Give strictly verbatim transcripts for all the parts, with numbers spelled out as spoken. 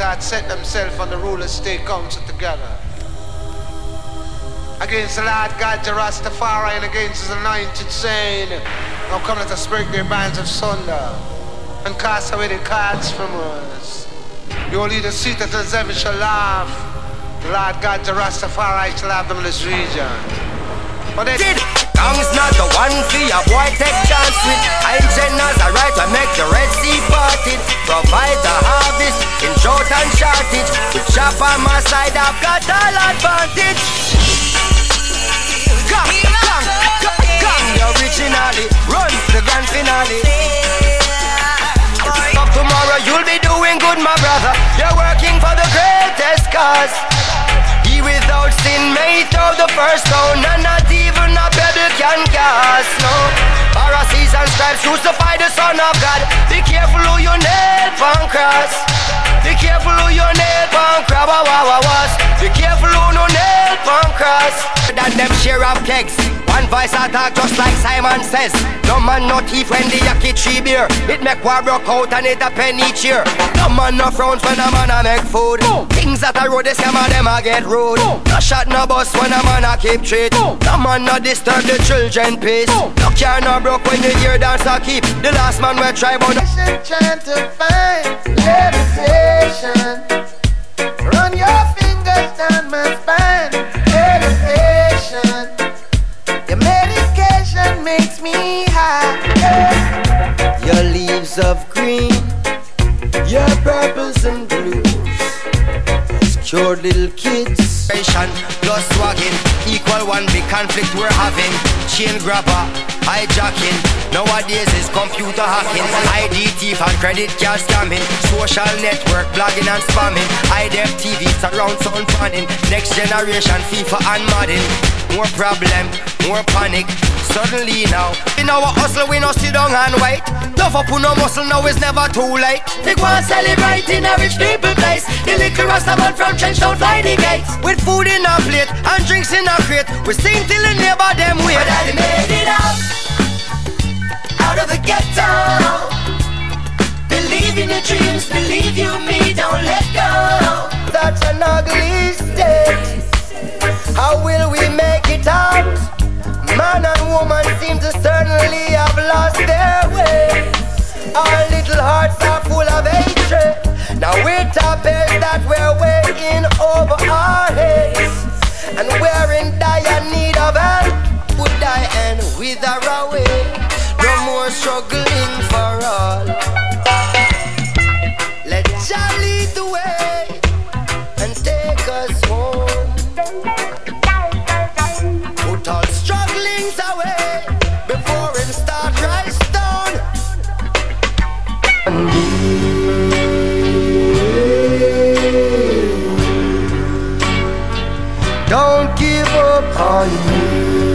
God set themselves on the ruler state council together. Against the Lord God, the Rastafari, and against his anointed, saying, now come let us break their bands of sunder and cast away the cards from us. The only the citizens ever shall laugh. The Lord God, the Rastafari, shall have them in this region. But they did. Gang's not the one for your boy take chance with. I'm generous, I right to make the Red Sea parted. Provide the harvest in short and shortage. With chop on my side, I've got all advantage. Gang, gang, gang, gang, originally runs the grand finale. Up tomorrow you'll be doing good, my brother. You're working for the greatest cause. He without sin made throw the first stone, and not even a pebble can cast. No, Pharisees and scribes crucify the Son of God. Be careful who you nail on cross. Be careful who you nail on crab. Be careful who no nail on cross. That them share of kegs. One voice attack just like Simon says. No man no thief when the yaki tree beer. It make war broke out and it a penny cheer. No man no frowns when a man a make food. No. Things that a road, they scam a them a get rude. No. No shot no bus when a man a keep treat. No. No man no disturb the children peace. No, no car no broke when the year dance a keep. The last man will try but trying to find levitation. Run your fingers down my spine. Elevation. Your medication makes me high. Your leaves of green, your purples and blues. Your little kids. Plus swagging, equal one big conflict we're having. Chain grabber, hijacking. Nowadays is computer hacking. I D thief and credit card scamming. Social network blogging and spamming. I-Def T V surround sound panning. Next generation FIFA and Madden. More problem, more panic. Suddenly now, in our hustle we no sit down and wait. Tough up no muscle now is never too late. They go and celebrate in a rich people place. The little Rastaman from Trench don't fly the gates. With food in a plate and drinks in a crate. We sing till the neighbor them wait. But I made it out, out of the ghetto. Believe in your dreams, believe you me, don't let go. That's an ugly state. How will we make it out? Man and woman seem to certainly have lost their way. Our little hearts are full of hatred. Now we're toppers that we're weighing over our heads. And we're in dire need of help. Would die and wither away. No more struggling for all. Let Jah lead the way and take us home. Put all strugglings away before it start rise down. Don't give up on me.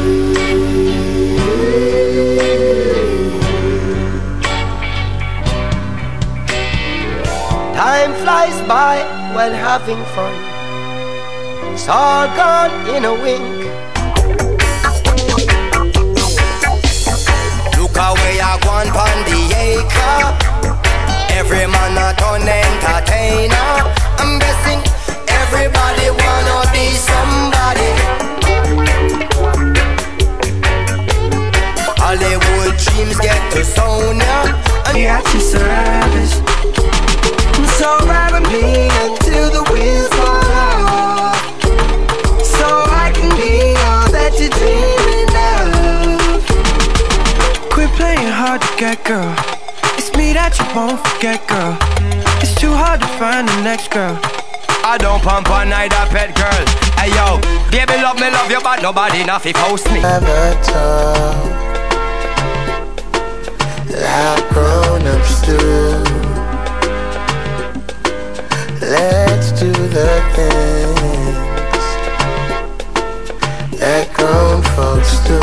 Time flies by while having fun. It's all gone in a wink. Look away I gone pon the acre. Every man a turn entertainer. I'm guessing everybody wanna be somebody. Hollywood dreams get to Sonia. And at your service. So ride with me until the wheels fall off. So I can be all that you're dreaming of. Quit playing hard to get, girl. It's me that you won't forget, girl. It's too hard to find the next girl. I don't pump on neither pet girl. Hey yo, baby love me, love you, but nobody nothing force me. Never talk like grown-ups do. Let's do the things that grown folks do.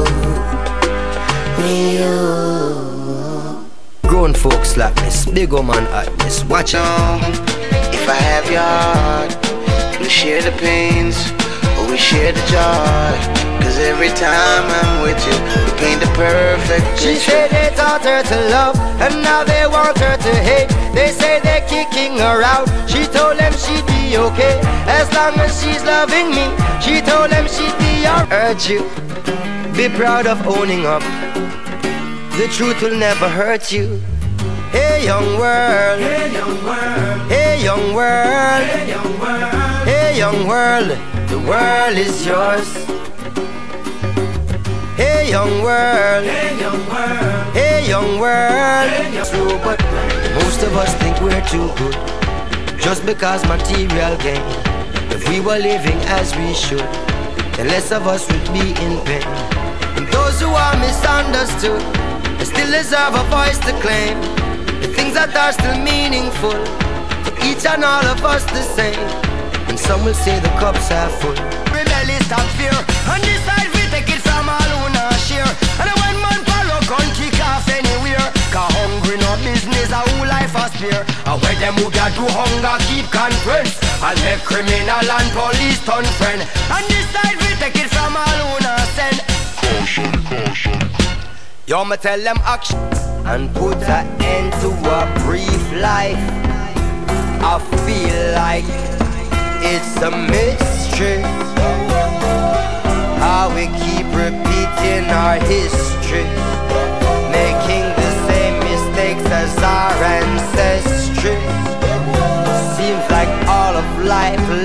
Me, you. Grown folks slackness, big old man hotness. Watch out. If I have your heart, we'll share the pains, or we share share the joy. Cause every time I'm with you, you paint the perfect picture. She said they taught her to love, and now they want her to hate. They say they're kicking her out. She told them she'd be okay as long as she's loving me. She told them she'd be alright. Urge you, be proud of owning up. The truth will never hurt you. Hey young world, Hey young world, hey young world, hey young world, hey young world, the world is yours. Hey young world, hey young world, hey young world. hey young True, but most of us think we're too good just because material gain. If we were living as we should, then less of us would be in pain. And those who are misunderstood, they still deserve a voice to claim the things that are still meaningful to each and all of us the same. And some will say the cups are full. Rebellion stop fear, and decide we take it from all who not share. And when man follow gun kick off anywhere, cause hungry no business, a whole life a spare. And where them who got to hunger keep conference, and make criminal and police turn friend. And decide we take it from all who not send. Caution, caution. Yo, me tell them action and put an end to a brief life. I feel like it's a mystery how we keep repeating our history, making the same mistakes as our ancestry. Seems like all of life